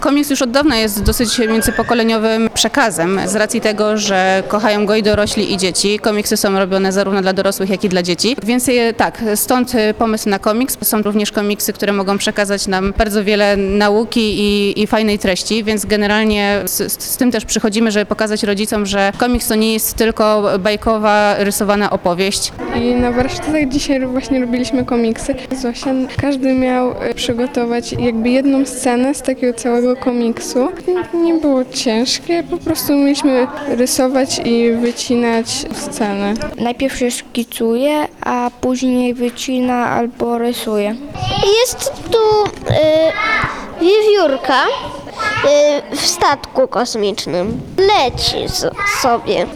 Komiks już od dawna jest dosyć międzypokoleniowym przekazem z racji tego, że kochają go i dorośli, i dzieci. Komiksy są robione zarówno dla dorosłych, jak i dla dzieci. Więc tak, stąd pomysł na komiks. Są również komiksy, które mogą przekazać nam bardzo wiele nauki i fajnej treści, więc generalnie z tym też przychodzimy, żeby pokazać rodzicom, że komiks to nie jest tylko bajkowa, rysowana opowieść. I na warsztatach dzisiaj właśnie robiliśmy komiksy. Zosia, każdy miał przygotować jakby jedną scenę z takiego całego komiksu. Nie było ciężkie, po prostu mieliśmy rysować i wycinać scenę. Najpierw się szkicuje, a później wycina albo rysuje. Jest tu wiewiórka w statku kosmicznym. Leci sobie.